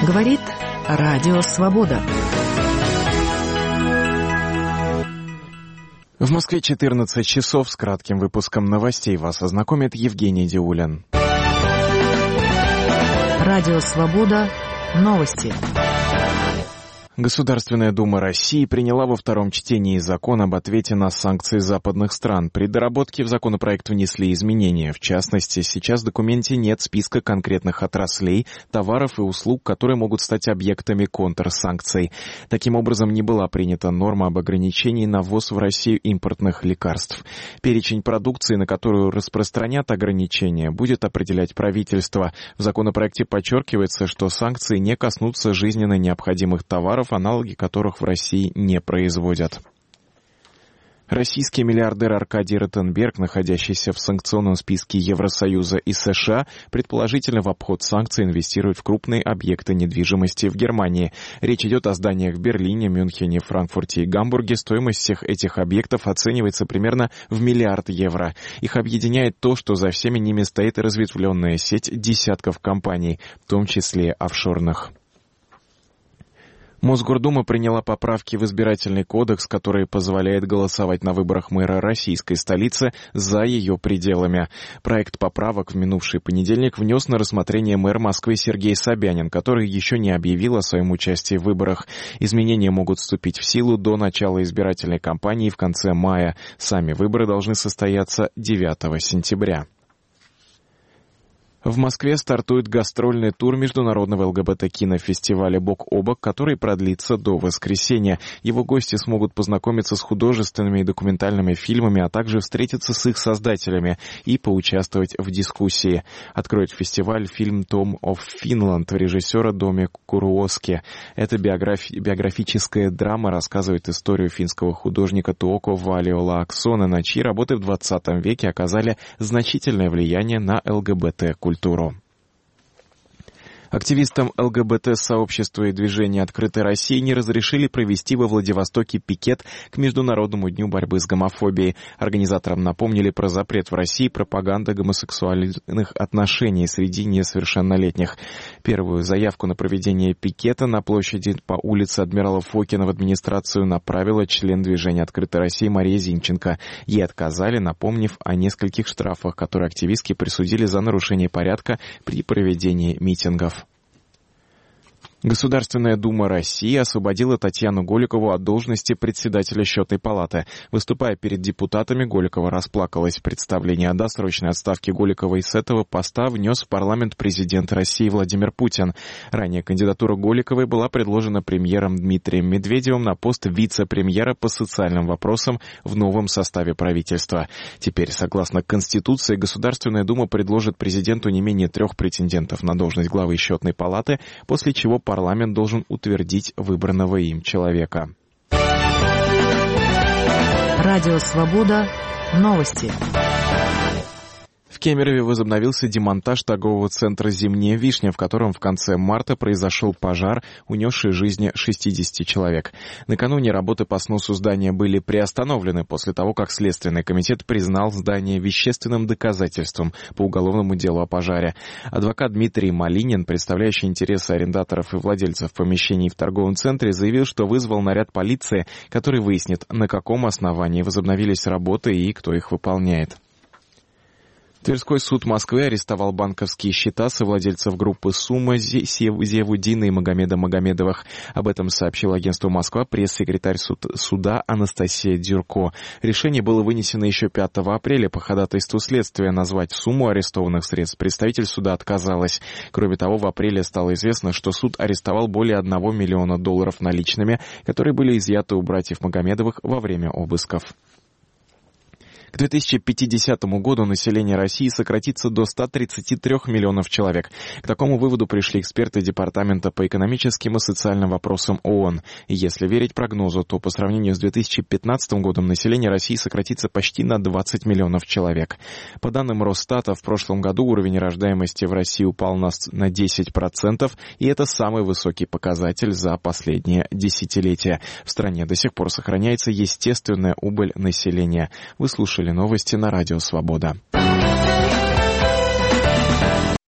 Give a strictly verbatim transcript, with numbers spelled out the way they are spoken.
Говорит Радио Свобода. В Москве четырнадцать часов. С кратким выпуском новостей вас ознакомит Евгений Диулин. Радио Свобода. Новости. Государственная Дума России приняла во втором чтении закон об ответе на санкции западных стран. При доработке в законопроект внесли изменения. В частности, сейчас в документе нет списка конкретных отраслей, товаров и услуг, которые могут стать объектами контрсанкций. Таким образом, не была принята норма об ограничении на ввоз в Россию импортных лекарств. Перечень продукции, на которую распространят ограничения, будет определять правительство. В законопроекте подчеркивается, что санкции не коснутся жизненно необходимых товаров, аналоги которых в России не производят. Российский миллиардер Аркадий Ротенберг, находящийся в санкционном списке Евросоюза и США, предположительно в обход санкций инвестирует в крупные объекты недвижимости в Германии. Речь идет о зданиях в Берлине, Мюнхене, Франкфурте и Гамбурге. Стоимость всех этих объектов оценивается примерно в миллиард евро. Их объединяет то, что за всеми ними стоит разветвленная сеть десятков компаний, в том числе офшорных. Мосгордума приняла поправки в избирательный кодекс, который позволяет голосовать на выборах мэра российской столицы за ее пределами. Проект поправок в минувший понедельник внес на рассмотрение мэр Москвы Сергей Собянин, который еще не объявил о своем участии в выборах. Изменения могут вступить в силу до начала избирательной кампании в конце мая. Сами выборы должны состояться девятого сентября. В Москве стартует гастрольный тур международного ЛГБТ-кинофестиваля «Бок о бок», который продлится до воскресенья. Его гости смогут познакомиться с художественными и документальными фильмами, а также встретиться с их создателями и поучаствовать в дискуссии. Откроет фестиваль фильм «Tom of Finland» режиссера Доми Куруоски. Эта биографи- биографическая драма рассказывает историю финского художника Туоко Валиолааксонена, чьи работы в двадцатом веке оказали значительное влияние на ЛГБТ-культуру. Активистам ЛГБТ-сообщества и движения «Открытой России» не разрешили провести во Владивостоке пикет к Международному дню борьбы с гомофобией. Организаторам напомнили про запрет в России пропаганды гомосексуальных отношений среди несовершеннолетних. Первую заявку на проведение пикета на площади по улице Адмирала Фокина в администрацию направила член движения «Открытой России» Мария Зинченко. Ей отказали, напомнив о нескольких штрафах, которые активистки присудили за нарушение порядка при проведении митингов. Государственная Дума России освободила Татьяну Голикову от должности председателя Счетной палаты. Выступая перед депутатами, Голикова расплакалась. Представление о досрочной отставке Голиковой с этого поста внес в парламент президент России Владимир Путин. Ранее кандидатура Голиковой была предложена премьером Дмитрием Медведевым на пост вице-премьера по социальным вопросам в новом составе правительства. Теперь, согласно Конституции, Государственная Дума предложит президенту не менее трех претендентов на должность главы Счетной палаты, после чего парламент должен утвердить выбранного им человека. Радио Свобода. Новости. В Кемерове возобновился демонтаж торгового центра «Зимняя вишня», в котором в конце марта произошел пожар, унесший жизни шестидесяти человек. Накануне работы по сносу здания были приостановлены после того, как Следственный комитет признал здание вещественным доказательством по уголовному делу о пожаре. Адвокат Дмитрий Малинин, представляющий интересы арендаторов и владельцев помещений в торговом центре, заявил, что вызвал наряд полиции, который выяснит, на каком основании возобновились работы и кто их выполняет. Тверской суд Москвы арестовал банковские счета совладельцев группы «Сумма» Зиявуддина и Магомеда Магомедовых. Об этом сообщил агентству «Москва» пресс-секретарь суд, суда Анастасия Дюрко. Решение было вынесено еще пятого апреля по ходатайству следствия. Назвать сумму арестованных средств представитель суда отказалась. Кроме того, в апреле стало известно, что суд арестовал более одного миллиона долларов наличными, которые были изъяты у братьев Магомедовых во время обысков. К две тысячи пятидесятому году население России сократится до ста тридцати трёх миллионов человек. К такому выводу пришли эксперты Департамента по экономическим и социальным вопросам ООН. И если верить прогнозу, то по сравнению с две тысячи пятнадцатым годом население России сократится почти на двадцать миллионов человек. По данным Росстата, в прошлом году уровень рождаемости в России упал на, на десять процентов, и это самый высокий показатель за последнее десятилетие. В стране до сих пор сохраняется естественная убыль населения. Вы слушали новости на Радио Свобода.